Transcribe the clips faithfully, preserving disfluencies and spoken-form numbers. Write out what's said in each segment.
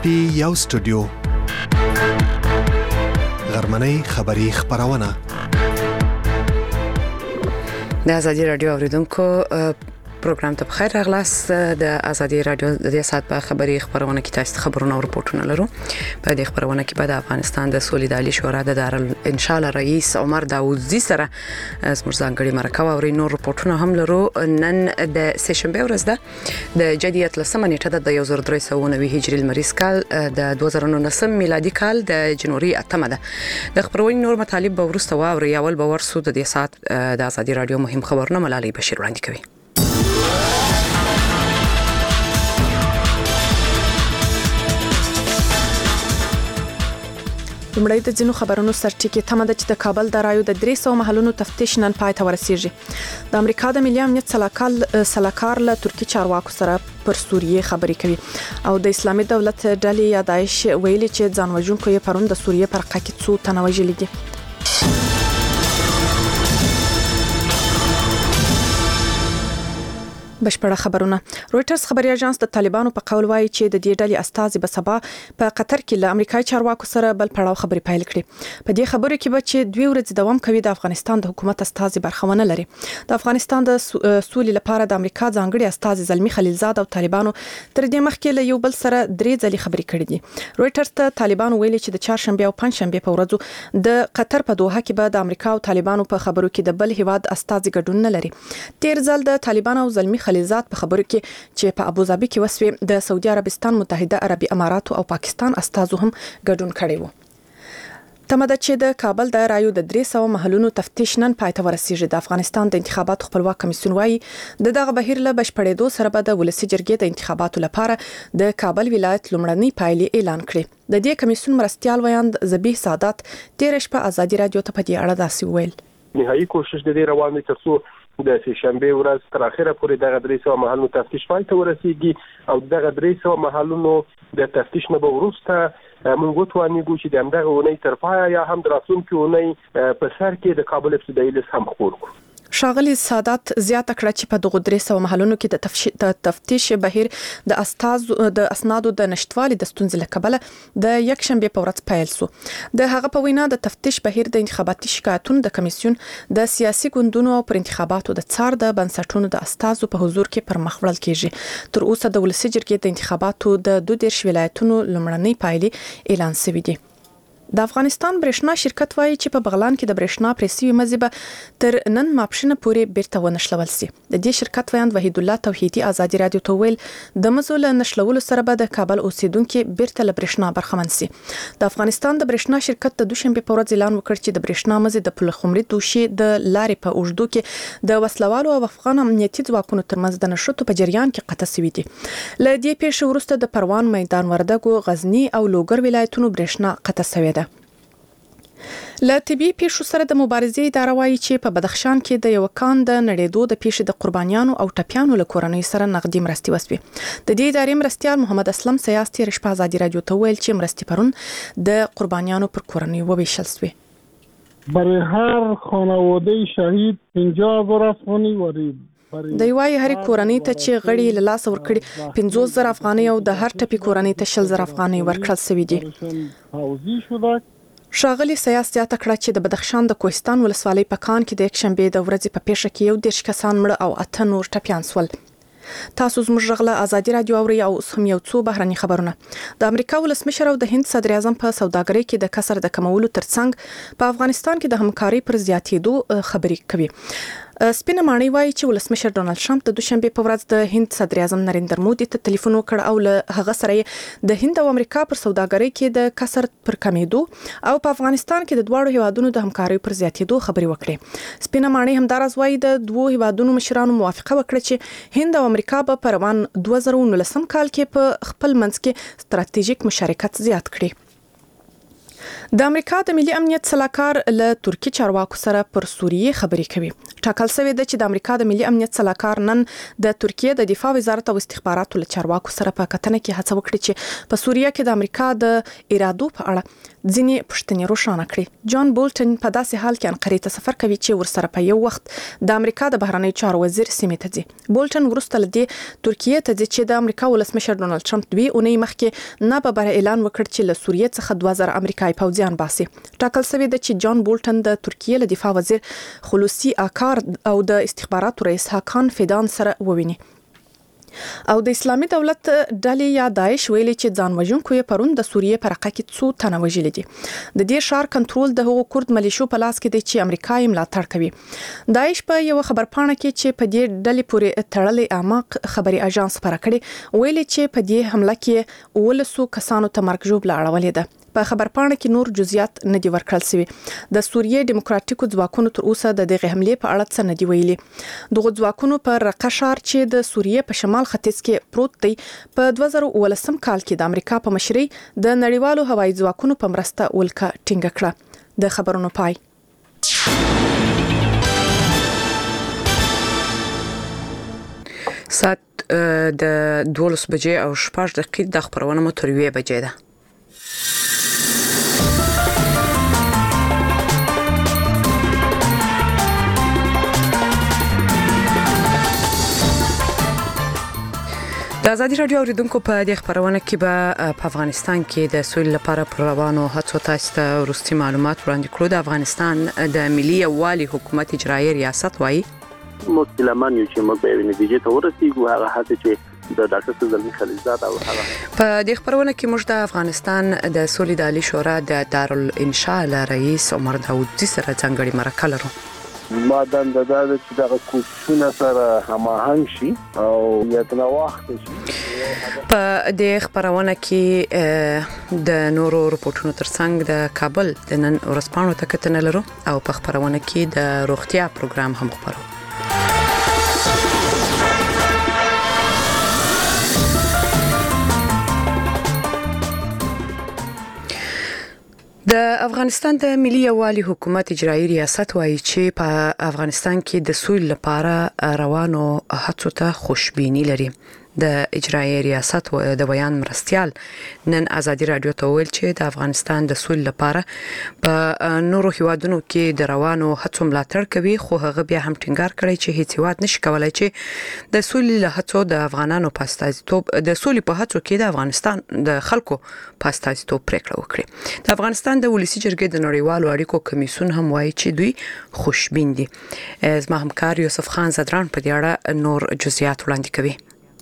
پی یو سټوډیو غرمنۍ خبری خبرونه د ازادي رادیو اوریدونکو پروګرام ته بخیر راغلاست. د ازادي رادیو د دې سات په خبری خبرونه کې تاسو خبرونه او رپورټونه لرو. په دې خبرونه کې به د افغانستان د سولې د عالی شورا د دارالانشاء رئیس عمر داوودزی سره زموږ ځانګړي مرکه او نور رپورټونه هم لرو. نن د سشنبه ورځ ده د جدیت لسمه نیټه د یو زر درې سوه نوي هجري لمریز کال د دوه زره نولسم میلادي کال د جنوري اتمه ده. د خبرونې نور مطالب به ورسته واوري. اول به ورسو د دې سات د ازادي رادیو مهم خبرونه ملالي بشیر وړاندې کوي. لمړی د ځینو خبرونو سرټکی تمه ده چې د کابل د رایو د درې سوه محلونو تفتیش نن پای ته ورسیږي. د امریکا د ملي امنیت سلاکار سلاکار له ترکی چارواکو سره پر سوریه خبرې کوي او د اسلامي دولت ډلې یا داعش ویلي چې ځانوژونکو یې پرون د سوریه پر حق کې څو تنه وژلي دي. بشپړه خبرونه. رويټرز خبري اژانس د طالبانو په قول وایي چې د دې ډلې استازي به سبا په قطر کې له امریکایي چارواکو سره بل پړاو خبري پیل کړي. په دې خبرو کې به چې دوی ورځې دوام کوي د افغانستان د حکومت استازي برخونه لري. د افغانستان د سولې لپاره د امریکا ځانګړي استازي زلمی خلیلزاد او طالبانو تر دې مخکې له یو بل سره درې ځلې خبري کړې دي. رويټرز ته طالبانو ویلي چې د چهارشنبه او پنځشنبه په ورځو د قطر په دوحه کې به د امریکا او طالبانو په خبرو کې د بل هیواد استازي ګډون نه لري. تیر ځل د طالبانو او زلمی خلیلزاد په خبرو کې چې په ابوظبي کې وسوي د سعودي عربستان متحده عربي امارات او پاکستان استازو هم ګډون کړي وو. تمه ده چې د کابل د رایو د درې سوه محلونو تفتیش نن پای ته ورسیږي. د افغانستان د انتخاباتو خپلواک کمیسیون وايي د دغه بهیر له بشپړېدو سره به د ولسي جرګې د انتخاباتو لپاره د کابل ولایت لومړنۍ پایلې اعلان کړي. د دې کمیسیون مرستيال ویاند زبیح سعادت تیر شپه ازادي رادیو ته په دې اړه داسې ویل. نهایي کوشش د دې روان دي ترڅو د سشنبه ورځ تر اخره پورې دغه درې سوه محلونو تفتیش پای ته ورسیږي او دغه درې سوه محلونو د تفتیش نه وروسته موږ وتوانیږو چې د همدغه ونې تر پایه یا هم د راتلونکي ونې په سر کې د کابل ابتدایي لیست هم خپور کړو. شاغلی سعادت زیاته کړه چې په دغه درې سوه محلونو کې د تفتیش بهیر د استاز د اسنادو د نشټوالي د ستونزې له کبله د یک شنبه په ورځ پیل شو. د هغه په وینا د تفتیش بهیر د انتخاباتي شکایتونو د کمیسیون د سیاسي ګوندونو او پر انتخاباتو د څار د بنسټونو د استازو په حضور کې پر مخ وړل کیږي. تر اوسه د ولسي جرګې د انتخاباتو د دوه دیرش ولایتونو لومړنۍ پایلې اعلان شوې دي. د افغانستان برېښنا شرکت وایي چې په بغلان کې د برېښنا پریسي مزبه تر نن ماپښینه پورې بیرته ونشلول سي. د دې شرکت ویاند وحید الله توحیدی ازادي رادیو ته ویل د مزول نشلولو سره به د کابل اوسیدونکو بیرته له برېښنا برخمن سي. د افغانستان د برېښنا شرکت د دوشنبه په ورځ اعلان وکړ چې د برېښنا مزه د پلخمري دوشي د لارې په اوږدو کې د وسلوالو او افغان امنیتي ځواکونو ترمنځ د نشټو په جریان کې قطع شوې دي. ل دې پیښې وروسته د پروان، میدان وردګو، غزنی او لوګر ولایتونو برېښنا قطع شوې ده. له طبي پیښو سره د مبارزې اداره وايي چې په بدخشان کې د یو کان د نړېدو د پیښې د قربانیانو او ټپیانو له کورنۍ سره نغدي مرستي وسوي. د دې ادارې مرستيال محمد اسلم سیاستي رشپا ازادي رادیو ته ویل چې مرستي پرون د قربانیانو پر کورنۍ وویشل شوی. برای هر خانواده شهید پنځه هزار افغاني ورید د یوای هر کورنۍ ته چې غړي له لاس ورکړي پنځوس زره افغاني او د هر ټپي کورنۍ ته شل زره افغاني ورکړل شوی دي. شاغلی سیاست زیاته کړه چې د بدخشان د کوهستان ولسوالۍ په کان کې د یک شنبه د ورځې په پیښه کې یو دیرش کسان مړ او اته نور ټپیان شول. تاسو زموږ غږ له ازادي رادیو اوري او سم یو څو بهرني خبرونه. د امریکا ولسمشر او د هند صدر اعظم په سوداګرۍ کې د کسر د کمولو ترڅنګ په افغانستان کې د همکاري پر زیاتېدو خبرې کوي. سپینه ماڼۍ وایي چې ولسمشر ډونالد ټرمپ د دوشنبه په ورځ د هند صدر اعظم نریندر مودي ته ټلیفون وکړ او له هغه سره د هند او امریکا پر سوداګرۍ کې د کسر پر کمیدو او په افغانستان کې د دواړو هیوادونو د همکاري پر زیاتېدو خبرې وکړې. سپینه ماڼۍ همدارس وایي د دوه هیوادونو مشرانو موافقه وکړه چې هند او امریکا په پروان دوه زره نولسم کال کې په خپل منځ کې ستراتیژیک مشارکت زیات کړي. د امریکا د ملي امنیت سلاکار له ترکی چارواکو سره پر سوریه خبرې کوي. ټاکل شوی دی چې د امریکا د ملي امنیت سلاکار نن د ترکیه د دفاع وزارت او استخباراتو له چارواکو سره په کتنه کې هڅه وکړي چې په سوریه کې د امریکا د ارادو په اړه ځینې پوښتنې روښانه کړي. جان بولټن په داسې حال کې انقرې ته سفر کوي چې ورسره په یو وخت د امریکا د بهرنی چارو وزیر سیمې ته ځي. بولټن وروسته له دې ترکیه ته ځي چې د امریکا ولسمشر ډونالد ټرمپ دوی اونۍ مخکې نه به بر اعلان وکړ چې له سوریه څخه دوه زره امریکایي پوځیان باسي. ټاکل شوی دی چې جان بولټن د ترکیه له دفاع وزیر خلوصي اکار او د استخباراتو رئیس هاکان فیدان سره وویني. او د اسلامي دولت ډلې یا داعش ویلي چې ځان وژونکو یې پرون د سوریه په رقه کې څو تنه وژلي دي. د دې ښار کنټرول د هغو کورد ملیشو په لاس کې دی چې امریکا یې ملاتړ کوي. داعش په یو خبرپاڼه کې چې په دې ډلې پورې تړلې اعماق خبري اژانس خبره کړې ویلي چې په دې حمله کې ولسو کسانو ته مرګ ژوبله اړولې ده. په خبرپاڼه کې نور جزئیات نه دي ورکړل شوی. د سوریه دیموکراتیکو ځواکونو تر اوسه د دغه حمله په اړه څه نه دی ویلي. دغه ځواکونو پر رقه ښار چې د سوریه په شمال ختیځ کې پروت دی په دوه زره ولسم کال کې د امریکا په مشرۍ د نړیوالو هوایي ځواکونو په مرسته ولکه ټینګه کړه. د خبرونو پای. ساعت د دولس بجې او شپږ دقیقې د خبرونه مو تر یوې بجې ده. د ازادي رادیو اوریدونکو په دې خبرونه کې به په افغانستان کې د سولې لپاره پر روانو هڅو تاسو ته وروستي معلومات وړاندې کړو. د افغانستان د ملي یووالي حکومت اجرایي ریاست وایي مسلمان یو چې موږ به نتیجې ته ورسېږو. هغه هڅه چې د ډاکټر زلمی خلیلزاد او هغه په دې خبرونه کې موږ د افغانستان د سولې د عالی شورا د دارالانشاء رئیس عمر داودزي سره څنګه مرکه لرو. ما دنده دا چې دغه کوششونه سره هماهنګ شي او یتنا وخت شي. په دې خبرونه کې د نورو رپورټونو ترڅنګ د کابل د نن ورځپاڼو ته کتنه لرو او په خبرونه کې د روغتیا پروګرام هم خبرو. د افغانستان د ملي یووالي حکومت اجرایي ریاست وایي چې په افغانستان کې د سولې لپاره روانو هڅو ته خوشبیني لري. د اجرایي ریاست د بیان مرستيال نن ازادي رادیو ته ویل چې د افغانستان د سولې لپاره په نورو هیوادونو کې د روانو هڅو ملاتړ کوي، خو هغه بیا هم ټینګار کړی چې هیڅ هیواد نشي کولای چې د سولې له هڅو د افغانانو په استازیتوب د سولې په هڅو کې د افغانستان د خلکو په استازیتوب پریکړه وکړي. د افغانستان د ولسی جرګې د نړیوالو اړیکو کمیسیون هم وایي چې دوی خوشبین دي. زما همکار یوسف خان زدران په دې اړه نور جزئیات وړاندې کوي.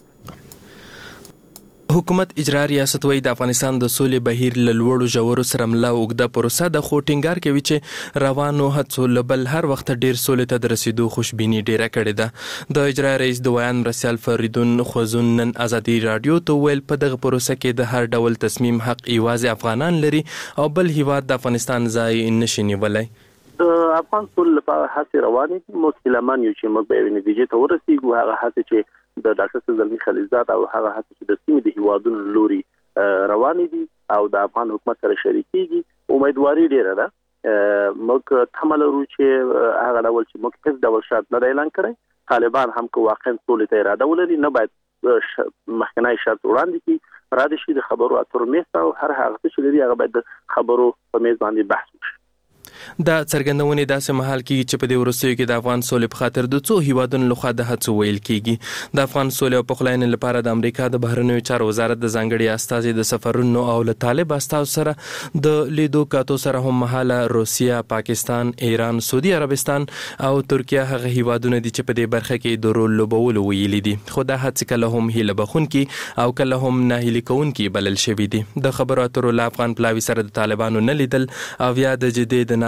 حکومت اجرا ریاست وای د افغانستان د سولې بهیر له لوړو ژورو سره ملا اوږده پروسه د خو ټینګار کوي چې روانو هڅو لبل هر وخت ډیر سولې ته د رسیدو خوشبینی ډیره کړې ده. د اجرا رئیس د ویان مرسل فریدون خوزون نن ازادي رادیو ته ویل په دغه پروسه کې د هر ډول تصمیم حق ایواز افغانان لري او بل هیواد د افغانستان ځای نشي نیولای. د افغان سولې لپاره هڅې روانې دي. مسلمان یو چې موږ به نتیجې ته ورسېږو. هغه هڅې چې د ډاکټر زلمی خلیلزاد او هغه هڅې چې د سیمې د هیوادونو لوري روانې دي او د افغان حکومت سره شریکېږي، امیدواري ډیره ده. موږ تمه لرو چې هغه ډول چې موږ هیڅ ډول شرط نه اعلان کړی، طالبان هم که واقعا سولې ته اراده ولري نه باید مخکنی شرط وړاندې کړي، را دي شي د خبرو اترو میز او هر هغه څه چې لري هغه باید د خبرو په میز باندې بحث وشي. دا څرګندونه داسې مهال کې چې په دې ورسېږي کې د افغان سولې په خاطر د څو هیوادونو لخوا د هڅو ویل کیږي. د افغان سولې او پخلاینې لپاره د امریکا د بهرنیو چارو وزارت د ځانګړي استازي د سفرونو او له طالب استازو سره د لیدو کاتو سره هم مهاله روسیا، پاکستان، ایران، سعودي عربستان او ترکیه هغه هیوادونه دي چې په دې برخه کې د رول لوبولو ویلي دي، خو دا هڅې کله هم هیله بخونکي او کله هم ناهیلي کوونکي بلل شوي دي. د خبرو اترو له افغان پلاوي سره د طالبانو نه لیدل او یا د جدي د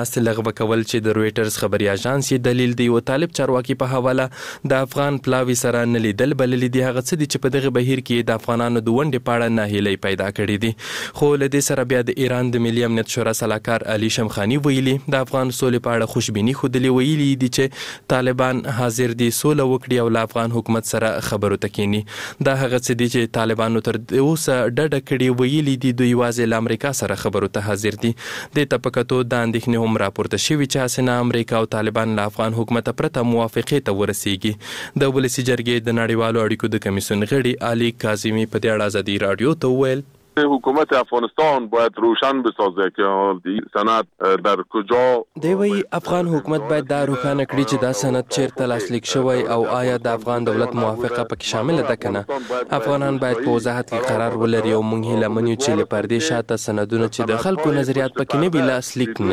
ناست لغوه کول چې د رويټرز خبري اژانس یې دلیل دی او طالب چارواکي په حواله د افغان پلاوی سره نه لیدل بلل دي هغه څه دي چې په دغه بهیر کې د افغانانو د ونډې پاړه نه هیلې پیدا کړې دي خو له دې سره بیا د ایران د ملي امنیت شورا سلاکار علي شمخانی ویلي د افغان سولې په اړه خوشبيني خودلی ویلي دي چې طالبان حاضر دي سوله وکړي او له افغان حکومت سره خبرو تکینی دا هغه څه دي چې طالبانو تر اوسه ډډه کړې ویلي دي دوی واځي له امریکا سره خبرو ته حاضر دي د تپکتو د اندېښنې هم راپورته شوی چې حسنه امریکا او طالبان له افغان حکومت پرته موافقه ته ورسیږي د ولسی جرګې د نړیوالو اړیکو د کمیسیون غړي علي کاظمی په دې اړه ازادي رادیو ته ویل حکومت افغانستان باید روشن بسازه که سند در کجا دی وی افغان حکومت باید دا روښانه کړي چې دا سند چیرته لاسلیک شوی او آیا د افغان دولت موافقه پکې شامل ده کنه افغانان باید په وضاحت کې قرار ولري او موږ هیله منو چې له پردې شاته سندونه چې د خلکو نظریات پکې نه وي لاسلیک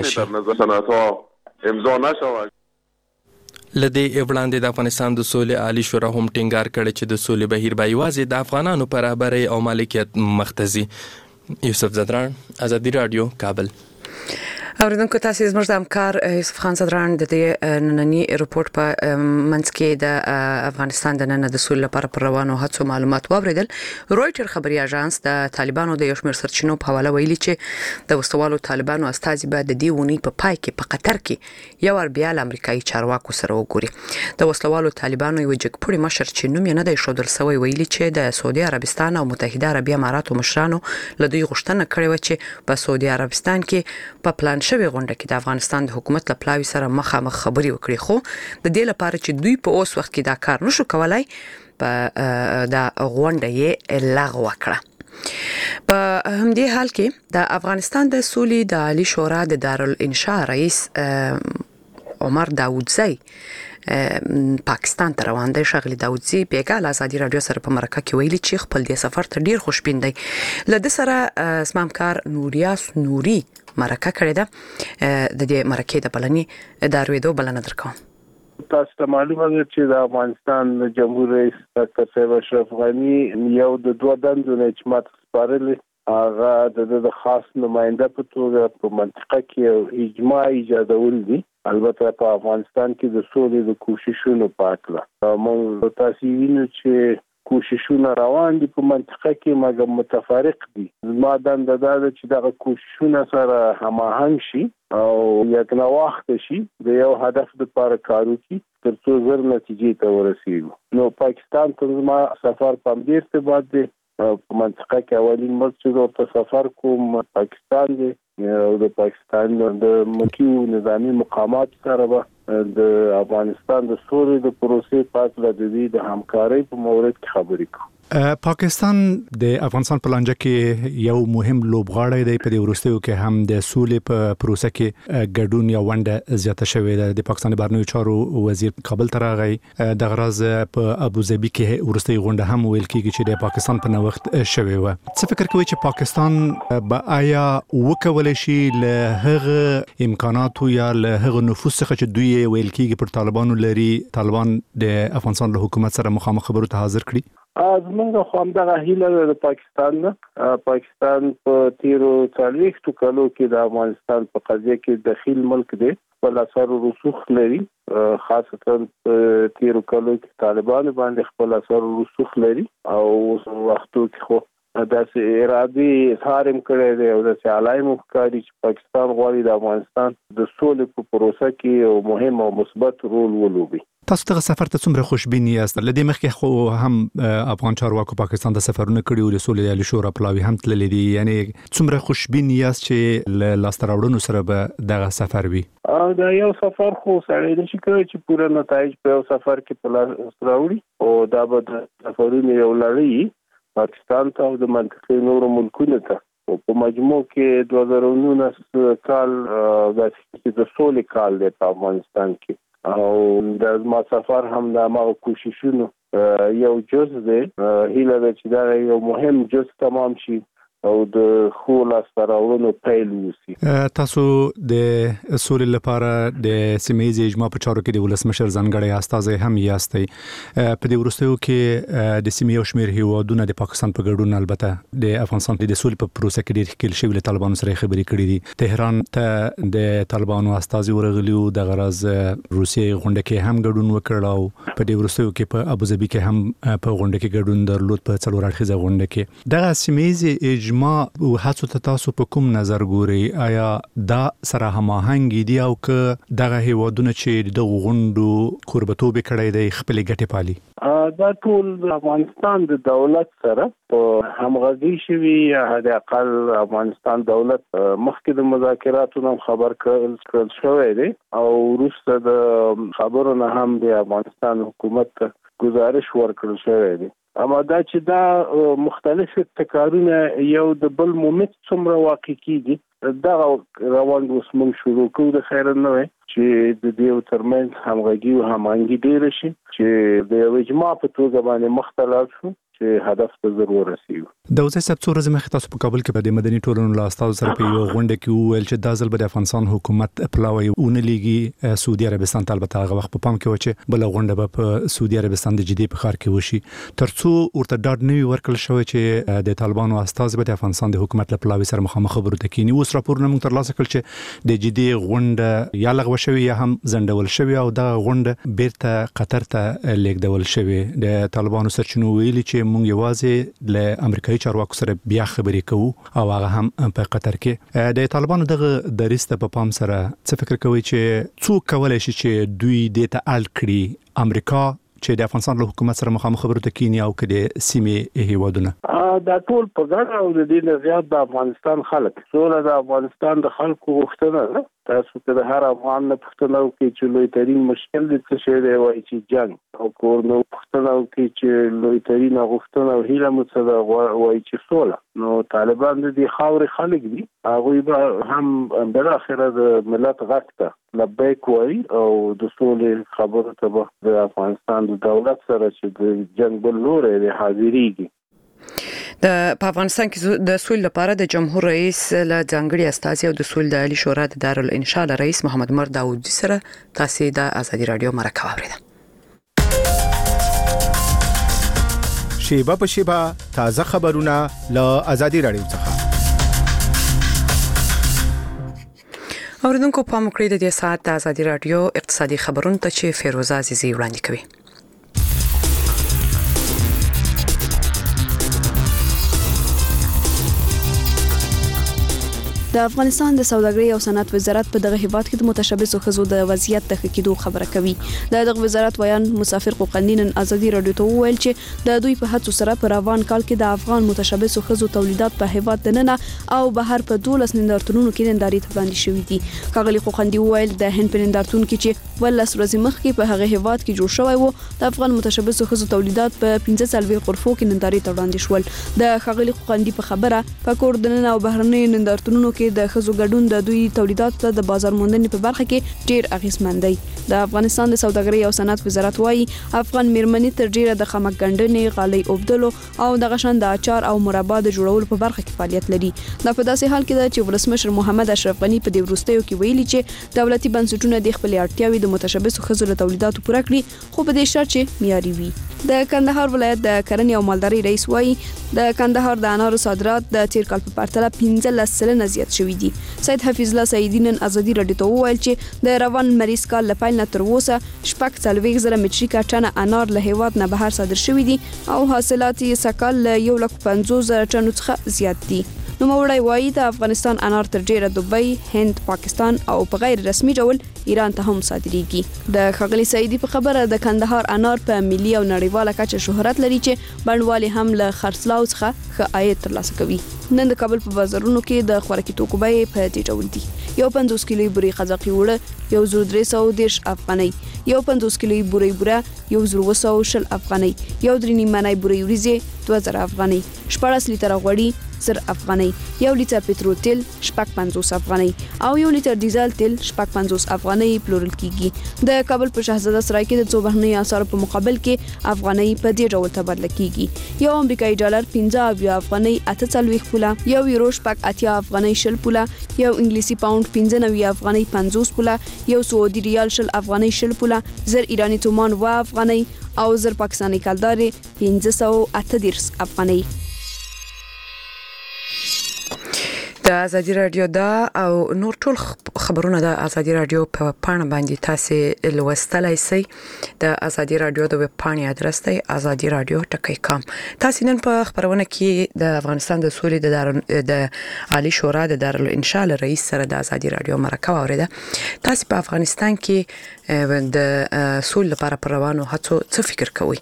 نشي امضا نشوي لدې وړاندې د افغانستان د سولې عالی شورا هم ټینګار کړی چې د سولې بهیر به یوازې د افغانانو پر برابرۍ او مالکیت مختزي یوسف زدران ازادي رادیو کابل اوریدونکو تاسو زموږ د همکار یوسف خان صدران د دې نننی ریپورت په منځ کې د افغانستان د نن د سولې لپاره پر روانو هڅو معلومات واوریدل رويټر خبري اژانس د طالبانو د یو شمېر سرچینو په حواله ویلي چې د وسوالو طالبانو استازي به د دې ونی په پای کې په قطر کې یو ور بیا امریکایي چارواکو سره وګوري د وسوالو طالبانو یو جګپوړي مشر چې نوم یې نه دی شودل سوی ویلي چې د سعودي عربستان او متحده عربی اماراتو مشرانو له دوی غوښتنه کړې و چې په سعودي عربستان کې په پلان شوی غونډه کې د افغانستان د حکومت له پلاوی سره مخامخ خبري وکړي خو د دې لپاره چې دوی په اوس وخت کې دا کار نشو کولای په دا غونډه یې لغوه کړه په همدې حال کې د افغانستان د سولې د عالی شورا د دارالانشاء رئیس عمر داوودزی پاکستان ته روان دی شغلی داوودزی بیګا له ازادي رادیو سره په مرکه کې ویلي چې خپل د سفر ته ډیر خوشبین دی له د سره اسمامکار نوریاس نوري مرکه کړې ده د دې مرکه د بلنې دارویدو بلنه درکوم تاسو ته معلومه ده چې د افغانستان جمهور رئیس ډاکټر صاحب اشرف غنی یو د دوه دندو نه چې ماته سپارلې هغه د خاص نماینده په توګه په منطقه کې اجماع ایجادول دي البته په افغانستان کې د سولې د کوششونو په اړه موږ تاسو وینئ چې کوششونه روان دي په منطقه کې مګر متفارق دي ما دنده دا چې دغه کوششونه سره هماهنګ شي او یکنه وخت شي د یو هدف لپاره کار وکړي تر څو زر نتیجې ته ورسیږي نو پاکستان ته ما سفر په دې ارتباط دی په منطقه کې اولین مرکز ته سفر کوم پاکستان دی او د پاکستان د ملکی نظامی مقامات سره به د افغانستان د سولې د پروسې په اړه د دې د همکارۍ په مورد کې خبرې کوو پاکستان د افغانستان په لانجه کې یو مهم لوبغاړی دی په دې وروستیو کې هم د سولې په پروسه کې ګډون یا ونډه زیاته شوې ده د پاکستان بهرنیو چارو وزیر کابل ته راغی د غرض په ابوظبي کې وروستي غونډه هم ویل کېږي چې د پاکستان په نوښت شوې و څه فکر کوي چې پاکستان به آیا وکولای شي له هغه امکاناتو یا له هغه نفوذ څخه چې دوی ویل کېږي پر طالبانو لري طالبان د افغانستان له حکومت سره مخامخ خبرو ته حاضر کړي زمونږ خو همدغه هیله د پاکستان نه پاکستان په تیرو څلوېښتو کالو کې د افغانستان په قضیه کې دخیل ملک دی خپل اثر و رسوخ لري خاصتا په تیرو کالو کې طالبان باندې خپل اثر و رسوخ لري او وختو کې خو داسې ارادي اظهار هم کړی دی او داسې علایم ښکاري چې پاکستان غواړي د افغانستان د سولې په پروسه کې یو مهم او مثبت رول ولوبي تاسو ته سفر ته څومره خوشبین یاست لدې مخکې خو هم افغان چارواکو پاکستان ته سفرونه کړي او د سولې عالی شورا پلاوی هم تللی دي یعنی څومره خوشبین یاست چې له لاستراوړنو سره به دغه سفر وي دا یو سفر خو سړی نشي کولی چې پوره نتایج په یو سفر کې په لاس راوړي او دا به د سفرونو یو لړۍ پاکستان ته او د منطقې نورو ملکونو ته او په مجموع کې دوه زره نولس کال د سولې کال دی په افغانستان کې او د ما سفر هم د ما کوششونو یو جز دی هیله ده چې دا یو مهم جز تمام شي او د خو لاسته پیل وسی. تاسو د سولې لپاره د سیمې اجماع په چارو کې د ولسمشر ځانګړی استازی هم یاستئ. په دې وروستیو کې د سیمې او شمیر هیوادونو د پاکستان په ګډون البته د افغانستان د سولې په پروسه کې ډېر ښکېل شوي له طالبانو سره خبرې کړې دي. تهران ته د طالبانو استازي ورغلي او د غرض روسیې غونډه کې هم ګډون وکړ او په دې وروستیو کې په ابوظبي کې هم په غونډه کې ګډون درلود په څلور اړخیزه غونډه کې. دغه سیمې اجماع او هڅو ته تاسو په کوم نظر ګوري؟ آیا دا سره هماهنګ دي او که دغه هیوادونه چې د غونډو قربتوب کړی دی خپل ګټې پالي؟ دا ټول افغانستان د دولت سره په همغږي شوی، یا د اقل افغانستان دولت مخکې د مذاکراتو نوم خبر کړل شوی دی او وروسته د خبرو نه هم د افغانستان حکومت گزارش ورکړل شوی دی. اما دا چې دا مختلف ابتکارونه یو د بل مومت څومره واقع کیږي دا روان اوس موږ شروع کوو د خیر نه وي چې د دې ترمنځ همغږي او هماهنګي ډېر شي چې د اجماع په توګه باندې مختلف شو چې هدف ته ضرور رسیږي. د اوسه سب څو ورځې مخکې تاسو په کابل کې په مدني ټولنو له استادو سره په یو غونډه کې وویل چې د ځل د افغانستان حکومت پلاوی اون لیږي سعودي عربستان ته البته هغه وخت په پام کې و چې بل غونډه به په سعودي عربستان د جدي په ښار کې وشي ترڅو ورته ډاډ نه وي ورکړل شوی چې د طالبانو استاد به د افغانستان د حکومت له پلاوی سره مخامخ خبرو ته کینی. اوس راپورونه موږ ترلاسه کړل چې د جدي غونډه یا لغوه شوی یا هم ځنډول شوی او د غونډه بیرته قطر ته لیږدول شوی. د طالبانو سرچینو ویلي چې موږ یوازې له امریکایي چارواکو سره بیا خبرې کوو او هغه هم په قطر کې. د طالبانو دغه دریسته په پام سره څه فکر کوي چې څوک کولای شي چې دوی دې ته اړ کړي؟ امریکا چې د افغانستان له حکومت سره مخامخ خبرو ته کینی او کله سیمې هیوادونه دا ټول په ګډه او د دې نه زیات د افغانستان خلک سوله د افغانستان د خلکو غوښتنه ده. تاسو ته د هر افغان نه پوښتنه وکړي چې لوی ترين مشکل د څه شی دی وایي چې جنگ او کور نو پوښتنه وکړي چې لوی ترين غوښتنه او هیله مو څه ده وایي چې سوله. نو طالبان د دې خاورې خلک دي هغه به هم بل اخره د ملت غږ ته لبیک وایي او د سولې خبره ته د افغانستان د دولت سره چې د جنگ بل لوري د حاضرېږي. د په افغانستان کې د سولې لپاره د جمهور رئیس له ځانګړي استازي او د سولې د عالی شورا د دارالانشاء رئیس محمد عمر داوودی سره تاسو د ازادي رادیو مرکه واوریده. شیبه په شیبه تازه خبرونه له ازادي رادیو څخه. اوریدونکو په مکړې د دې ساعت د ازادي رادیو اقتصادي خبرونه ته چې فیروز عزیزی وړاندې کوي. د افغانستان د سوداګرۍ او صنعت وزارت په دغه هیواد کې د متشبثو ښځو د وضعیت د ښه کېدو خبره کوي. د دغه وزارت ویان مسافر قوقندین ازادي رادیو ته وویل چې د دوی په هڅو سره په روان کال کې د افغان متشبثو ښځو تولیدات په هیواد دننه او بهر په دولس نندارتونونو کې نندارې ته وړاندې شوي دي. ښاغلي قوقندي وویل د هند په نندارتون کې چې ولس ورځې مخکې په هغه هیواد کې جوړ شوی و د افغان متشبثو ښځو تولیدات په پنځه څلوېښت غرفو کې نندارې ته وړاندې شول. د ښاغلي قوقندي په خبره په کور دننه او بهرنۍ نندارتونونو کې د ښځو ګډون د دوی تولیدات ته د بازار موندنې په برخه کې ډیر اغیزمن دی. د افغانستان د سوداګرۍ او صنعت وزارت وايي افغان میرمنې تر ډیره د خامک ګنډنې، غالۍ اوبدلو او د غشن د اچار او مربا د جوړولو په برخه کې فعالیت لري. دا په داسې حال کې ده چې ولسمشر محمد اشرف غنی په دې وروستیو کې ویلي چې دولتي بنسټونه د خپل اړتیاوې د متشبثو ښځو له تولیداتو پوره کړي، خو په دې شرط چې معیاري وي. د کندهار ولایت د کرنې او مالدارۍ رئیس وايي د کندهار د انارو صادرات د تیر کال په پرتله پنځه سلنه زیات شوي دي. سید حفیظ الله سعیدی نن ازادي رادیو ته وویل چې د روان مریض کال له پیل نه تر اوسه شپږ څلوېښت زره مټریکه ټنه انار له هیواد نه بهر صادر شوي دي او حاصلات یې سږ کال یو لک پنځوس زره ټنو څخه زیات دي. نوموړی وایي د افغانستان انار تر ډیره دوبۍ، هند، پاکستان او په غیر رسمي ډول ایران ته هم صادریږي. د ښاغلي سعیدي په خبره د کندهار انار په ملي او نړیواله کچه شهرت لري چې بڼوالي هم له خرڅلاو څخه ښه عاید ترلاسه کوي. نن د کابل په بازارونو کې د خوراکي توکو بیې په دې ډول دي: یو پنځوس کیلو بوري قزاقي وړه یو زر درې سوه دېرش افغانۍ، یو پنځوس کیلو بوري بوره یو زر اووه سوه شل افغانۍ، یو درې نیمه منۍ بوري وریځې دوه زره افغانۍ، شپاړس لیتره غوړي زر افغانۍ، یو لیټر پټرول تیل شپږ پنځوس افغانۍ او یو لیټر ډیزل تیل شپږ پنځوس افغانۍ پلورل کیږي. د کابل په شاهزاده سرای کې د څو بهرنیو اسعارو په مقابل کې افغانۍ په دې ډول تبادله کیږي. یو امریکایي ډالر پنځه اویا افغانۍ اته څلوېښت پوله، یو یورو شپږ اتیا افغانۍ شل پوله، یو انګلیسي پاوند پنځه نوي افغانۍ پنځوس پوله، یو سعودي ریال شل افغانۍ شل پوله، زر ایرانی تومان و افغانۍ او زر پاکستاني کلدارې پنځه سوه اته دېرش افغانۍ. د ازادي رادیو دا او نور ټول خبرونه د ازادي رادیو په پاڼه باندې تاسو لوستلای شئ. د ازادي رادیو د ویب پاڼې ادرس دی ازادي رادیو ټکی کام. تاسو نن په خبرونه کې د افغانستان د سولې د دار د عالی شورا د دارالانشاء رئیس سره د ازادي رادیو مرکه اوریده. تاسو په افغانستان کې د سولې لپاره پر روانو هڅو څه فکر کوئ؟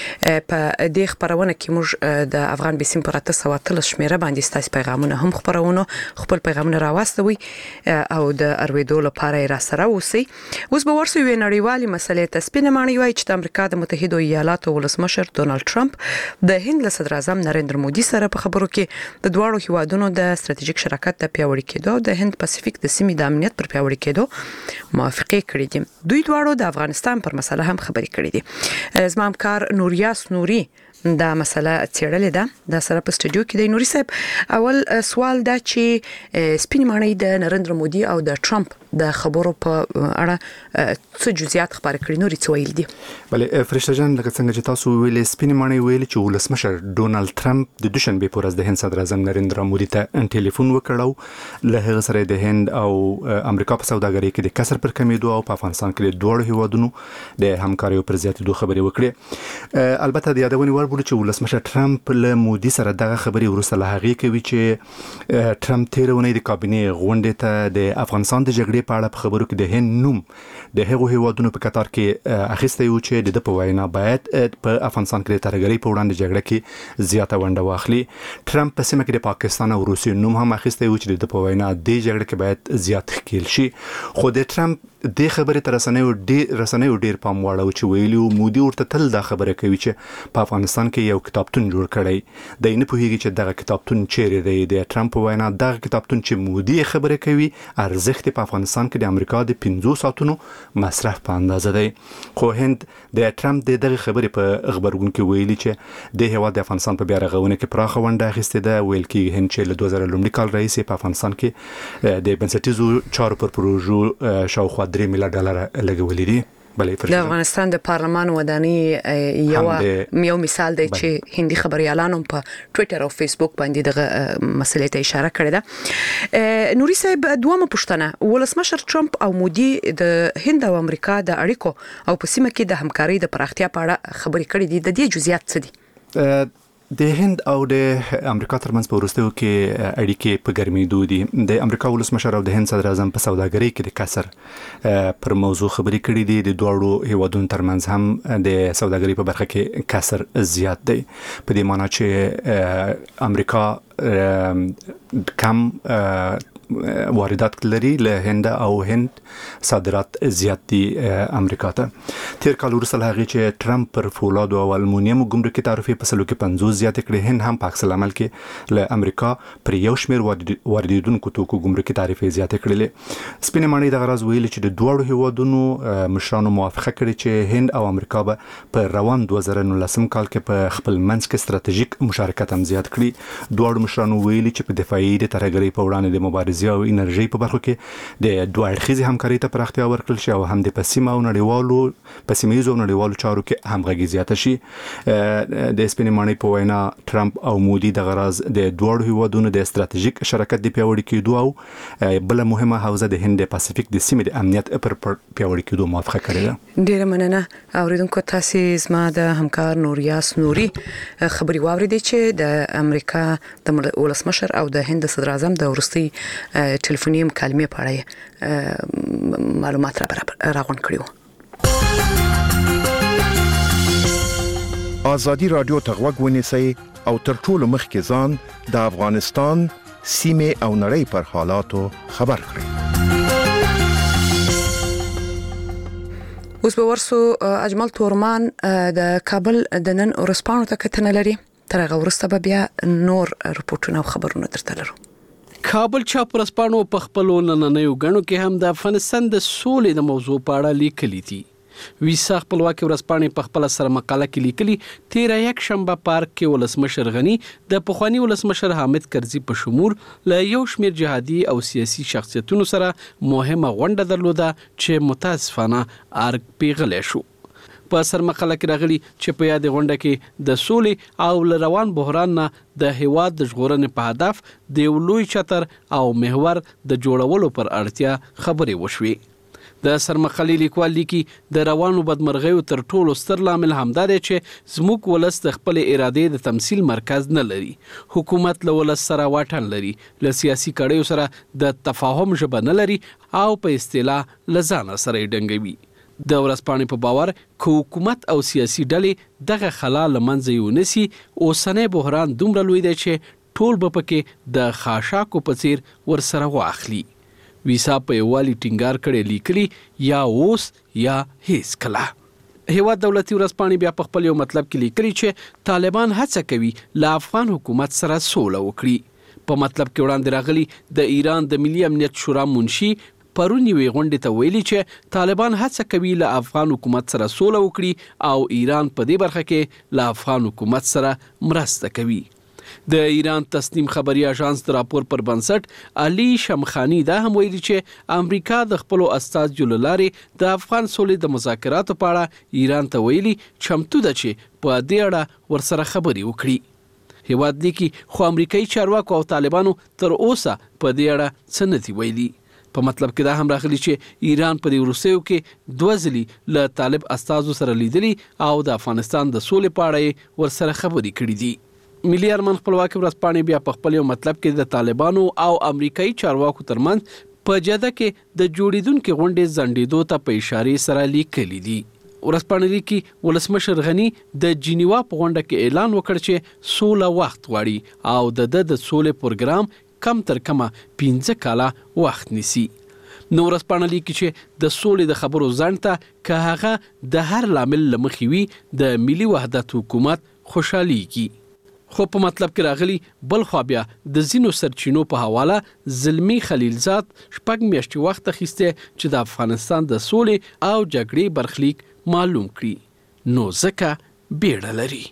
په دې خبرونه کې موږ د افغان بیسیم پر اته سوه اتلس شمیره باندې تاسو پیغامونه هم خبرونه خپل پیغامونه راوستوي او د ارویدو لپاره را سره اوسئ. اوس به ورسوي وی نړیوالې مسلې ته سپینه ماڼۍ وایي چې د امریکا د متحده ایالاتو ولسمشر ډونالد ټرمپ د هند له صدر اعظم نریندر مودي سره په خبرو کې د دواړو هیوادونو د ستراتیژیک شراکت د پیاوړي کېدو د هند پاسفیک د سیمې د امنیت پر پیاوړي کېدو موافقه کړې دي. دوی دواړو د افغانستان پر مسله هم خبرې کړې دي. زما همکار نوریاس نوري دا مسله څېړلې ده. دا سره په سټوډیو کې د نوري صاحب اول سوال دا چې سپین ماڼۍ د نریندر مودي او د ټرمپ د خبرو په اړه څه جزئیات خبرې کړې نوري څه ویل دي؟ بله فرشته جان لکه څنګه چې تاسو ویلې سپین ماڼۍ ویل چې ولسمشر ډونالد ټرمپ د دوشنبه په ورځ د هند صدر اعظم نریندر مودي ته ټلیفون وکړو. له هغه سره د هند او امریکا په سوداګرۍ کې د کسر پر کمیدو او په افغانستان کې د دوه هیوادونو د همکارۍ پر زیاتېدو خبرې وکړې. البته د یادونې وړ بوله چې ولسمشر ټرمپ له مودي سره دغه خبرې وروسته له هغې کوي چې ټرمپ تېره اونۍ د کابینې غونډې ته د افغانستان د جګړې په اړه په خبرو کې د هند نوم د هغو هیوادونو په کتار کې اخیستی و چې د په وینا باید په افغانستان کې د ترهګرۍ په وړاندې جګړه کې زیاته ونډه واخلي. ټرمپ په سیمه کې د پاکستان او روسیې نوم هم اخیستی و چې د په وینا د جګړه کې باید زیات ښکیل شي. خو د ټرمپ د خبرې تر رسنیو ډیر رسنیو ډیر پام واړو چې ویلو مودي ورته تل دا خبره کوي چې په افغانستان کې یو کتابتون جوړ کړي. د نه پوهیږي چې دغه کتابتون چیرې دی. د ټرمپ وینا دغه کتابتون چې مودي خبره کوي ارزښت په افغانستان کې د امریکا د پنځوس ساعتونو مصرف په اندازه دی. خو هند د ټرمپ دغه خبرې په خبرګون کې ویلي چې د هیواد د افغانستان په بیا رغونه کې پراخه ونډه اخیستې ده. ویل کې هند چې له دوه زره لومړي کال راهیسې په افغانستان کې د بنسټیزو چارو پر پروژو شاوخوا درې میلیارډ ډالر لګولې دي. د افغانستان د پارلمان ودانۍ یو یو مثال دی چې هندي خبريالانو په ټوئیټر او فیسبوک باندې دغه مسلې ته اشاره کړې ده. نوري صاحب دومره پښتنه ولسمشر ټرمپ او مودي د هند او امریکا د اړیکو او په سیمه کې د همکارۍ د پراختیا په اړه خبرې کړې دي. د دې جزئیات څه دي؟ د هند او د امریکا ترمنځ په وروستیو کې اړیکې په ګرمېدو دي. د امریکا ولسمشر او د هند صدر اعظم په سوداګرۍ کې د کسر پر موضوع خبرې کړې دي. د دوړو هیوادونو ترمنځ هم د سوداګرۍ په برخه کې کسر زیات دی. په دې معنی چې امریکا کم واردات لري له هند او هند صادرات زیات دي امریکا ته. تیر کال وروسته هغه چې ټرمپ پر فولاد او المونیم ګمرکي تعرفې په سلو کې پنځوس زیات کړې. هند هم په عکس العمل کې له امریکا پر یو شمېر واردېدونکو توکو ګمرکي تعرفې زیات کړې. سپینه ماڼۍ د غرض ویل چې د دوه هیوادونو مشرانو موافقه کړې چې هند او امریکا به په روان دوه زره نولسم کال کې په خپل منځ کې ستراتیژیک مشارکت هم زیات کړي. دوه مشرانو ویلي چې په دفاعي د ترهګرۍ په وړاندې د مبارزې او انرژي په برخو کې د دوه اړخیزې همکارۍ ته پراختیا ورکړل شي او هم د پسیمه او نړیوالو پسیمایزو نړیوالو چارو کې همغږي زیاته شي. د سپینې ماڼۍ په وینا ټرمپ او مودي د غرض د دوه هیوادونو د ستراتیژیک شراکت د پیاوړي کېدو او بل مهمه حوزه د هند پاسفیک د سیمې د امنیت پر پیاوړي کېدو موافقه کړې ده. ډیره مننه. اوریدونکو تاسو زما د همکار نوریاس نوري خبري واوریدي چې د امریکا د ولسمشر او د هند صدر اعظم د ورستي ټلیفوني مکالمې په اړه معلومات را راغونډ کړیو. ازادي رادیو ته غوږ ونیسئ او تر ټولو مخکې ځان د افغانستان سیمه او نړۍ پر حالاتو خبر کړئ. اوس به ورسو اجمل تورمان د کابل د نن ورسپانو ته کتنه لري. تر هغه وروسته به بیا نور رپورټونه او خبرونه درته لرو. کابل چاپ ورځپاڼو په خپلو نننیو غنو کې هم د افغانستان د سولې د موضوع په اړه لیکلي دي. ویسا خپلواکي ورځپاڼې په خپل سره مقاله کې لیکلي تیر یک شنبه پارک کې ولسمشر غنی د پخوانی ولسمشر حامد کرزي په شمول له یو شمېر جهادي او سیاسي شخصیتونو سره مهمه غونډه درلوده چې متاسفانه ارګ پیغلې شو. په سر مقاله کې راغلي چې په یاد غونډه کې د سولې او روان بحران نه د هیواد د ژغورنې په هدف د لوی چتر او محور د جوړولو پر اړتیا خبرې وشوي. د سرمقالي لیکوال لیکي د روانو بدمرغیو تر ټولو ستر لامل همدا دی چې زموږ ولس د خپل ارادې د تمثيل مرکز نه لري. حکومت له ولس سره واټن لري، له سیاسي کړیو سره د تفاهم ژبه نه لري او په اصطلاح لزان سره ډنګوي. د ورځپاڼې په باور که حکومت او سیاسي ډلې دغه خلا لمنځه یونسي اوسنۍ بحران دومره لوی دی چې ټول به پکې د خاشاکو په څیر ورسره واخلي. ویسا په یوالي ټینګار کړي لیکلي یا اوس یا هیڅ کله. هیواد دولتي ورځپاڼې بیا په خپل یو مطلب کې لیکلي چې طالبان هڅه کوي له افغان حکومت سره سوله وکړي. په مطلب کې وړاندې راغلي د ایران د ملي امنیت شورا منشي پرون یوې غونډې ته ویلي چې طالبان هڅه کوي له افغان حکومت سره سوله وکړي او ایران په دې برخه کې له افغان حکومت سره مرسته کوي. د ایران تسنیم خبري اژانس د راپور پر بنسټ علي شمخانی دا هم ویلي چې امریکا د خپل استازو لارې د افغان سولې د مذاکراتو په اړه ایران ته ویلي چمتو ده چې په دې اړه ورسره خبري وکړي. هیواد دی کې خو امریکایي چارواکو او طالبانو تر اوسه په دې اړه څه نه دي ویلي. په مطلب کې دا هم راغلي چې ایران په دې وروستیو کې دوه ځلې له طالب استازو سره لیدلي او د افغانستان د سولې په اړه ورسره خبري کړي دي. ملي ارمان خپلواکي ورځپاڼې بیا په خپل یو مطلب کې د طالبانو او امریکایي چارواکو ترمنځ په جده کې د جوړیدونکو غونډې زندیدو ته په اشاره سره لیکلي دي. ورځپاڼې لیکي ولسمشر غنی د جنیوا په غونډه کې اعلان وکړ چې سوله وخت غواړي او د د سولې پروګرام کم تر کمه پنځه کاله وخت نیسي. نو ورځپاڼه لیکي چې د سولې د خبرو ځنډ ته که هغه د هر لامل لمخې وي د ملي وحدت حکومت خوشحاليږي. خو په مطلب کې راغلي بل خو بیا د زینو سرچینو په حواله زلمی خلیلزاد شپږ میاشتې وخت اخیسته چې د افغانستان د سولې او جګړې برخلیک معلوم کړي. نو ځکه بیړه لري.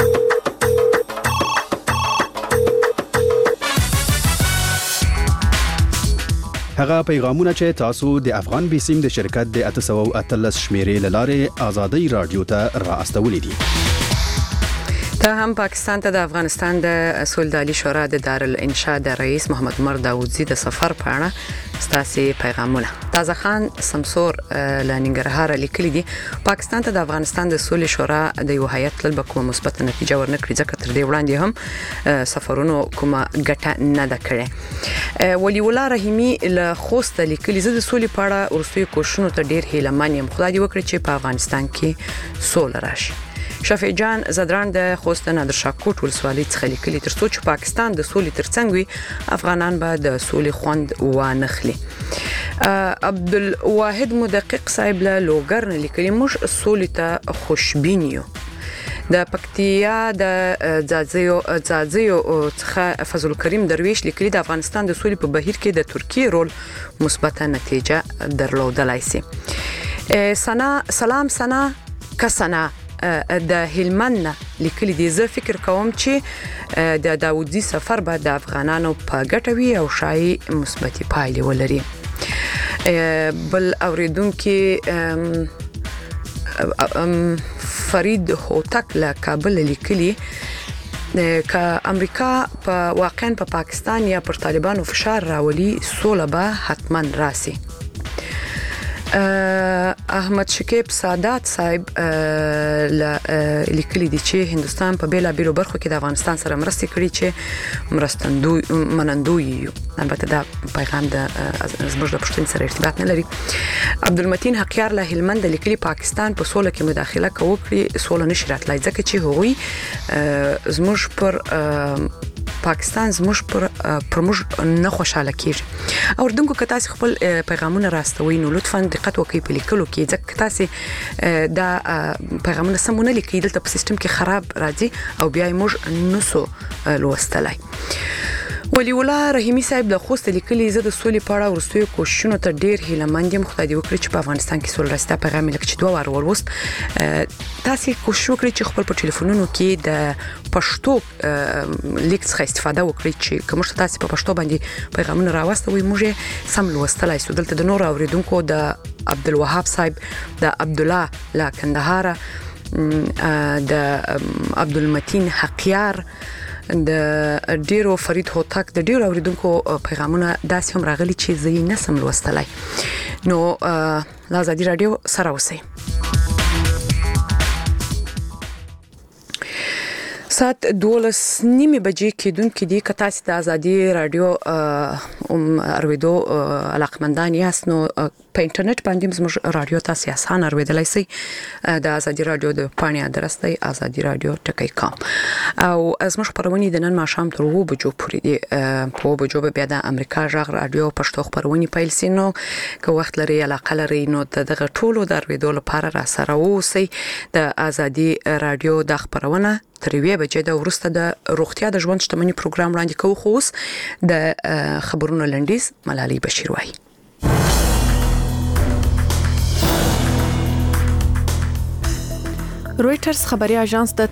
هغه پیغامونه چې تاسو د افغان بیسیم د شرکت د اته سوه او اتلس شمیرې لاره آزادۍ رادیو ته را استولې دي. ته هم پاکستان ته د افغانستان د سولدالي شورا د دارالانشاء د رئیس محمد عمر داوودزي د سفر په اړه ستاسو پیغامونه. تازه خان سمسور لننګرهار لیکلي دي پاکستان ته د افغانستان د سولې شورا د یو هیئت تل بکوه مثبت نتیجه ورنکړي ځکه تر دې وړاندې هم سفرونو کومه ګټه نه ده کړې. ولی الله رحیمی له خوست لیکلي زه د سولې په اړه ورستي کوششونو ته ډیر هیلهمن یم. خدای دې وکړي چې په افغانستان کې سوله راشي. شفیع جان زدران د خوست نادرشاه کوټ ولسوالۍ څخه لیکلي تر څو چې پاکستان د سولې ترڅنګ وي افغانان به د سولې خوند وانخلي. عبدالواحد مدقق صاحب له لوګر نه لیکلي موږ سولې ته خوشبین یو. د پکتیا د ځاځیو ځاځیو څخه فضل کریم درویش لیکلي د افغانستان د سولې په بهیر کې د ترکیه رول مثبت نتیجه درلودلای شي. سنا سلام سنا کسنا د هلمند لیکلي دي زه فکر کوم چې د داوودزي سفر به د افغانانو په ګټه وي او شایي مثبتې پایلې ولري. بل اوریدونکو فرید هوتک له کابل لیکلي ک امریکا په واقعا په پاکستان یا پر طالبانو فشار راولي سوله به حتما راسي. احمد شکیب سادات صاحب لیکلي دي چې هندستان په بیلا بیلو برخو کې د افغانستان سره مرستې کړې چې مرستندوی منندوی یو. البته دا پیغام د زموږ د پښتون سره ارتباط نه لري. عبدالمتین حقیار له هلمند لیکلي پاکستان په سوله کې مداخله کوي سوله نشي راتلای ځکه چې هغوی زموږ پر پاکستان زموږ پر پرموږ نه خوشاله کیږي او ردونکو که تاسو خپل پیغامونه راستوي نو لطفا دقت وکړئ په لیکلو کې ځکه تاسو دا پیغامونه سمونه لیکئ دلته په سیستم کې خراب راځي او بیا موږ نسو لوستلای. ولی الله رحیمی صاحب د خوست لیکلي زه د سولې په اړه ورستوي کوششونو ته ډیر هیلمند یم خدای دې وکړي چې په افغانستان کې سول راسته پیغام لکه چې دوه وار وروست تاسو کوشش وکړئ چې خپل په ټلیفونونو کې د پښتو لیک څخه استفاده وکړئ چې کوم څه تاسو په پښتو باندې پیغامونه راوستوي موږ سم لوستلای سو. دلته د نور اوریدونکو د عبدالوهاب صاحب د عبد الله لا کندهار د عبدالمتین حقیار د ډیرو فرید هوتک د ډیرو اوریدونکو پیغامونه داسې هم راغلي چې زه یې نسم لوستلای. نو لا آزادي رادیو سره اوسئ. سات دولس نیمه بجې کېدونکې دي که تاسو د آزادي رادیو ام ارویدو علاقمندان یاست نو په انټرنیټ باندې زموږ رادیو تاسو آسان ارویدلای شئ. د آزادي رادیو د پاڼې ادرس دی آزادي رادیو ټکی کام او زموږ خبرونه د نن ماښام تر اوه بجو پورې دي. په اوه بجو به بیا د امریکا غږ رادیو پښتو خبرونه پیل شي نو که وخت لري علاقه لري نو دغه ټولو د ارویدو لپاره را سره اوسئ. د آزادي رادیو د خبرونه تر یوې بجې د ورسته د روغتیا د ژوند شتمنۍ پروګرام وړاندې کوو خو اوس د خبرونو لنډیز ملالۍ بشیر وایي. رويټرز خبري اژانس د